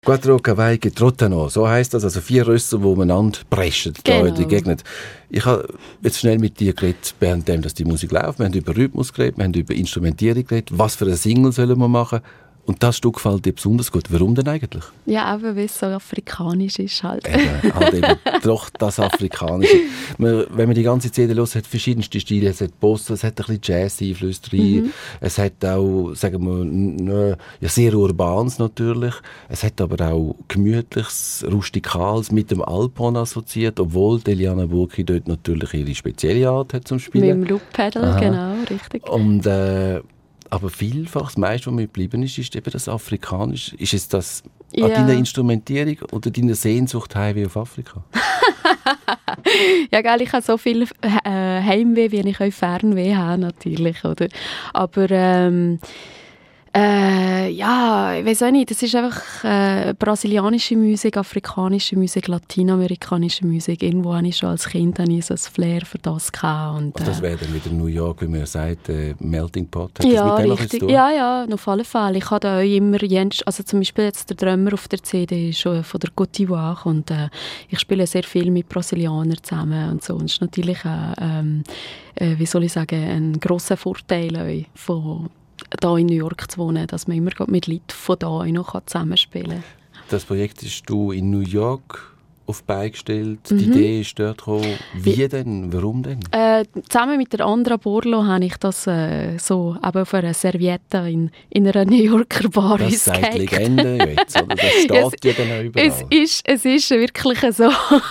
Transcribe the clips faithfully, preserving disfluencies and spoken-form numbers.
Quattro Cavalli che trottano, so heisst das, also vier Rösser, die umeinander preschen, genau. da in die Gegend. Ich habe jetzt schnell mit dir geredet, während dass die Musik läuft. Wir haben über Rhythmus geredet, wir haben über Instrumentierung geredet, was für eine Single sollen wir machen. Und das Stück gefällt dir besonders gut. Warum denn eigentlich? Ja, eben, weil es so afrikanisch ist halt. Eben, halt eben doch das Afrikanische. Man, wenn man die ganze C D hört, es hat verschiedenste Stile. Es hat Bossa, es hat ein bisschen Jazz-Einflüsse drin. Mhm. Es hat auch, sagen wir, ja, sehr Urbanes natürlich. Es hat aber auch Gemütliches, Rustikales mit dem Alphorn assoziiert, obwohl Eliana Burki dort natürlich ihre spezielle Art hat zum Spielen. Mit dem Loop-Pedal, genau, richtig. Und, äh, aber vielfach, das meiste, was mir geblieben ist, ist eben das Afrikanische. Ist es das ja. an deiner Instrumentierung oder deiner Sehnsucht heim auf Afrika? Ja, gell, ich habe so viel äh, Heimweh, wie ich auch Fernweh habe, natürlich, oder? Aber ähm, äh, ja, ich weiß auch nicht, das ist einfach äh, brasilianische Musik, afrikanische Musik, lateinamerikanische Musik. Irgendwo habe ich schon als Kind so ein Flair für das gehabt. Und, äh, das wäre dann wieder New York, wie man sagt, äh, Melting Pot. Hat ja, das mit dem richtig. Ja, ja, auf alle Fälle. Ich habe da auch immer, also zum Beispiel jetzt der Drummer auf der C D ist schon von der Côte d'Ivoire und äh, ich spiele sehr viel mit Brasilianern zusammen und so. Und es ist natürlich, äh, ähm, äh, wie soll ich sagen, ein grosser Vorteil auch von hier in New York zu wohnen, dass man immer mit Leuten von hier noch zusammenspielen kann. Das Projekt hast du in New York auf die Beine gestellt. Mhm. Die Idee ist dort gekommen. Wie denn? Warum denn? Äh, zusammen mit der Andra Borlo habe ich das äh, so eben auf einer Serviette in, in einer New Yorker Bar das ausgehängt. Das sagt Legende jetzt, oder? Das steht ja, es, ja dann auch überall. Es ist, es ist wirklich so.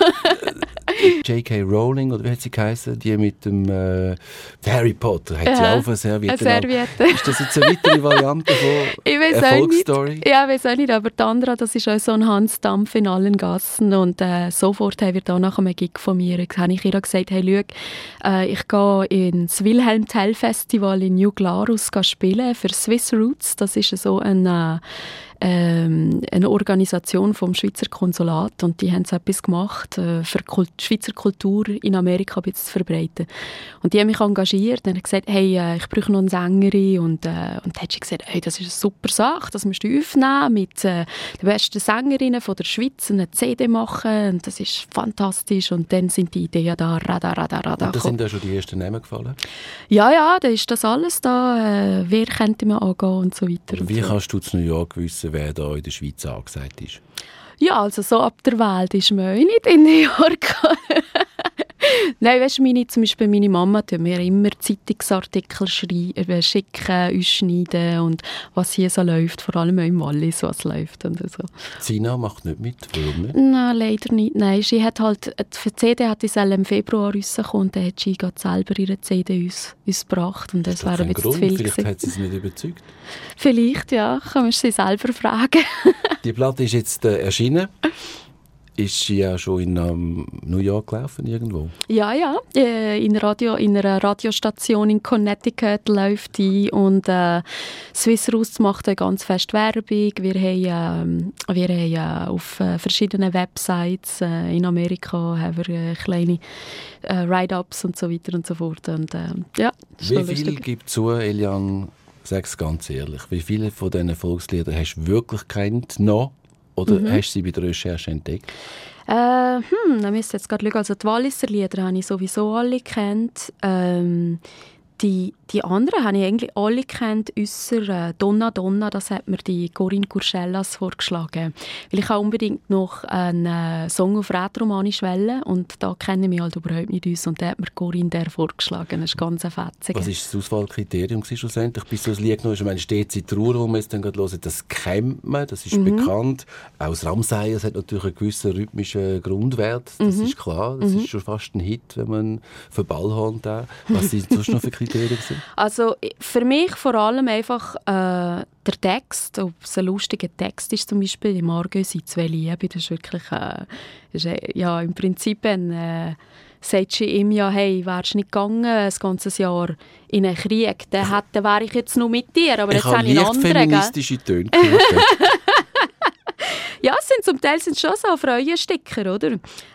J K Rowling, oder wie hat sie geheißen? Die mit dem äh, Harry Potter. Hat sie ja, auch auf eine Serviette? Eine Serviette. Ist das jetzt eine weitere Variante von Erfolgsstory? Ja, ich weiß auch nicht, aber die andere, das ist auch so ein Hans Dampf in allen Gassen und äh, sofort haben wir da nach einem Gig von mir, habe ich ihr gesagt, hey, schau, äh, ich gehe ins Wilhelm Tell Festival in New Glarus spielen für Swiss Roots. Das ist so ein äh, Ähm, eine Organisation vom Schweizer Konsulat und die haben so etwas gemacht, äh, für Kult- Schweizer Kultur in Amerika ein bisschen zu verbreiten. Und die haben mich engagiert und haben gesagt, hey, äh, ich brauche noch eine Sängerin und, äh, und dann hat sie gesagt, hey, das ist eine super Sache, das musst du aufnehmen, mit äh, den besten Sängerinnen von der Schweiz eine C D machen und das ist fantastisch und dann sind die Ideen da, rada, rada, rada. Und da sind ja schon die ersten Namen gefallen? Ja, ja, da ist das alles da, äh, wer könnte man angehen und so weiter. Und wie und so. kannst du zu New York wissen, wer da in der Schweiz angesagt ist? Ja, also so ab der Welt ist man auch nicht in New York. Nein, weißt du, meine, zum Beispiel meine Mama tut mir immer Zeitungsartikel schreiben, schicken, ausschneiden und was hier so läuft, vor allem auch im Wallis, was läuft und so. Sina macht nicht mit, warum nicht? Nein, leider nicht. Nein, sie hat halt, die C D hat sie im Februar rausgekommen und dann hat sie selber ihre C D uns, uns gebracht und das, das wäre ein bisschen zu viel Vielleicht gewesen. hat sie es nicht überzeugt. Vielleicht, ja, kann man sie selber fragen. Die Platte ist jetzt äh, erschienen. Ist sie ja schon in um, New York gelaufen irgendwo? Ja, ja. In, Radio, in einer Radiostation in Connecticut läuft die und äh, Swiss Roots macht eine ganz fest Werbung. Wir haben, äh, wir haben äh, auf äh, verschiedenen Websites äh, in Amerika haben wir äh, kleine äh, Write-ups und so weiter und so fort. Und, äh, ja, wie viel gibt zu, Eliane, sag es ganz ehrlich, wie viele von diesen Volksliedern hast du wirklich gekannt noch? Oder mhm. hast du sie bei der Recherche entdeckt? Äh, hm, dann müsst ihr jetzt gerade schauen. Also die Walliser Lieder habe ich sowieso alle gekannt. Ähm, die, die anderen habe ich eigentlich alle gekannt, ausser äh, «Donna Donna», das hat mir die Corinne Curcellas vorgeschlagen. Weil ich auch unbedingt noch einen äh, Song auf Rätoromanisch wollte und da kennen wir halt überhaupt nicht aus und da hat mir Corinne der vorgeschlagen. Das ist ganz fetzig. Was war das Auswahlkriterium schlussendlich, bis du das Lied genommen hast? Ich meine, steht in Trauer, wo man es dann gerade hören, das kennt man, das ist mhm. bekannt. Auch das Ramsayas hat natürlich einen gewissen rhythmischen Grundwert, das mhm. ist klar. Das mhm. ist schon fast ein Hit, wenn man für Ballhorn da. Was sind sonst noch für Kriterien? Also für mich vor allem einfach äh, der Text, ob es ein lustiger Text ist, zum Beispiel «Im Argo sind zwei Liebe», das ist wirklich, äh, ist, äh, ja, im Prinzip ein, äh, sagt sie ihm ja, hey, wärst du nicht gegangen, ein ganzes Jahr in einen Krieg, dann hätte, wäre ich jetzt noch mit dir, aber ich jetzt habe ich einen anderen. feministische Töne gehört. Ja, es sind, zum Teil sind es schon so Freuensticker, oder?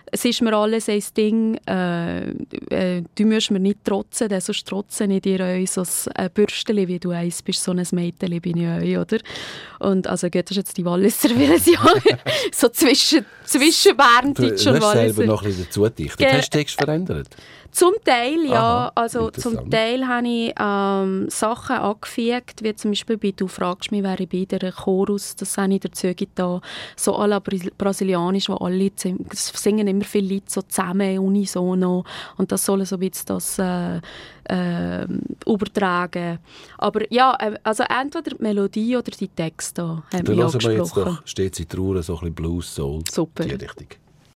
es ist mir alles ein Ding, äh, äh, du musst mir nicht trotzen, denn sonst trotzen ich dir euch so ein Bürstchen, wie du eins bist, so ein Mädchen bin ich euch, oder? Und also gut, das ist jetzt die Walliser Version, so zwischen, zwischen Berndeutsch und Walliser. Du hast selber Walliser. noch ein bisschen dazu gedichtet. Ge- Hast du den Text verändert? Zum Teil, ja. Aha, also interessant. zum Teil habe ich ähm, Sachen angefügt, wie zum Beispiel bei «Du fragst mich, wer ich bin», der Chorus, das habe ich dazu getan, so à la Bras- brasilianisch, wo alle zim- es singen immer viele Leute so zusammen, unisono, und das soll so ein bisschen das äh, äh, übertragen. Aber ja, äh, also entweder die Melodie oder die Texte haben Dann mich hören wir jetzt angesprochen. doch «Stets in Trauer», so ein bisschen Blues, Soul. Super. Die Richtung.